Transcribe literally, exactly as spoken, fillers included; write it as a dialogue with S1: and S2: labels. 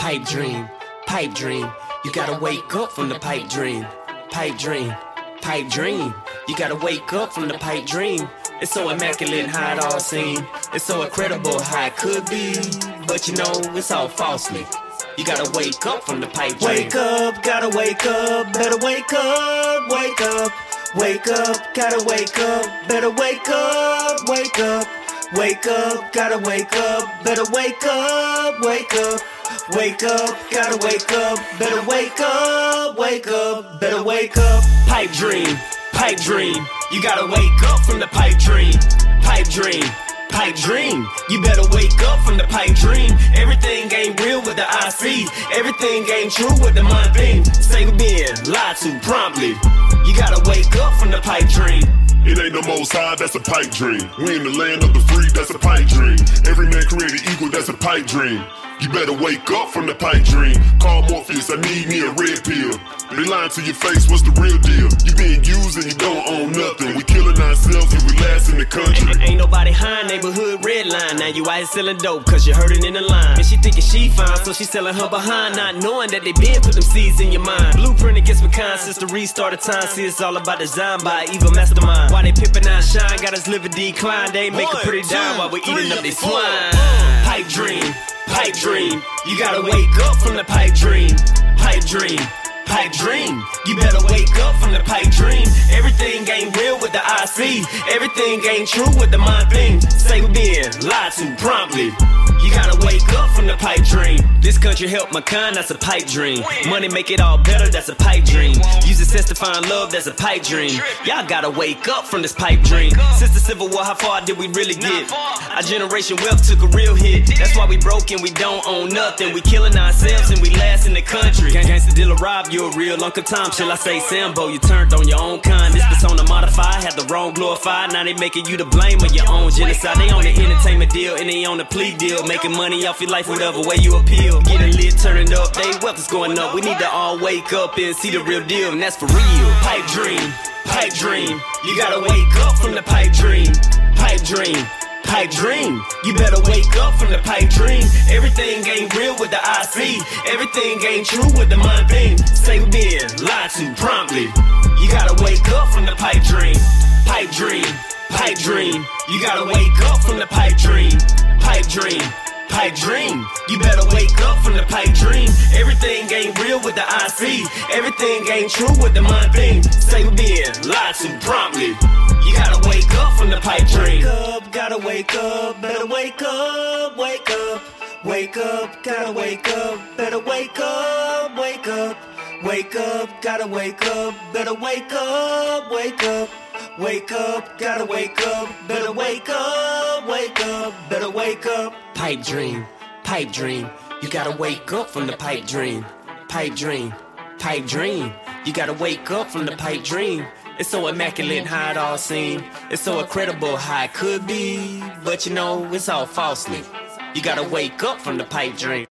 S1: Pipe dream, pipe dream. You gotta wake up from the pipe dream. Pipe dream, pipe dream. You gotta wake up from the pipe dream. It's so immaculate how it all seems. It's so incredible how it could be. But you know, it's all falsely. You gotta wake up from the pipe dream.
S2: Wake up, gotta wake up, better wake up, wake up. Wake up, gotta wake up, better wake up, wake up. Wake up, gotta wake up, better wake up, wake up. Wake up, gotta wake up, better wake up, wake up, better wake up.
S1: Pipe dream, pipe dream. You gotta wake up from the pipe dream. Pipe dream, pipe dream. You better wake up from the pipe dream. Everything ain't real with the I C. Everything ain't true with the mind being. Say we being lied to promptly. You gotta wake up from the pipe dream.
S3: It ain't the most high, that's a pipe dream. We in the land of the free, that's a pipe dream. Every man created equal, that's a pipe dream. You better wake up from the pipe dream. Call Morpheus, I need me a red pill. They lying to your face, what's the real deal? You being used and you don't own nothing. We killing ourselves and we last in the country.
S1: Ain't, ain't nobody high, neighborhood red line. Now you out here selling dope cause you heard it in the line. And she thinking she fine, so she selling her behind, not knowing that they been put them seeds in your mind. Blueprint against pecan since the restart of time. See, it's all about design by an evil mastermind. Why they pimpin' out shine, got us live a decline. They make a pretty dime while we eating up they swine. Pipe dream, pipe dream. You gotta wake up from the pipe dream. Pipe dream, pipe dream. You better wake up from the pipe dream. Everything ain't real with the I C. Everything ain't true with the mind thing. Say we being lied to promptly. You gotta wake up from the pipe dream. This country help my kind, that's a pipe dream. Money make it all better, that's a pipe dream. Use success to find love, that's a pipe dream. Y'all gotta wake up from this pipe dream. Since the Civil War, how far did we really get? Our generation wealth took a real hit. That's why we broke and we don't own nothing. We killing ourselves and we last in the country. Gangsta dealer rob, you a real Uncle Tom. Shall I say Sambo, you turned on your own kind. This persona modified, had the wrong glorified. Now they making you the blame of your own genocide. They on the entertainment deal and they on the plea deal. Making money off your life, whatever way you appeal. Getting lit, turning up, they wealth is going up. We need to all wake up and see the real deal, and that's for real. Pipe dream, pipe dream. You gotta wake up from the pipe dream. Pipe dream, pipe dream. You better wake up from the pipe dream. Everything ain't real with the I C. Everything ain't true with the mind being. Say we being lied to promptly. You gotta wake up from the pipe dream. Pipe dream, pipe dream. You gotta wake up from the pipe dream. Pipe dream, pipe dream. You better wake up from the pipe dream. Everything ain't real with the I C. Everything ain't true with the mind being. Say we being lied to promptly. You gotta wake up from the pipe dream.
S2: Wake up, gotta wake up, better wake up, wake up. Wake up, gotta wake up, better wake up, wake up. Wake up, gotta wake up, better wake up, wake up. Wake up, gotta wake up, better wake up, wake up, better wake up.
S1: Pipe dream, pipe dream. You gotta wake up from the pipe dream. Pipe dream, pipe dream. You gotta wake up from the pipe dream. It's so immaculate how it all seems. It's so incredible how it could be. But you know, it's all falsely. You gotta wake up from the pipe dream.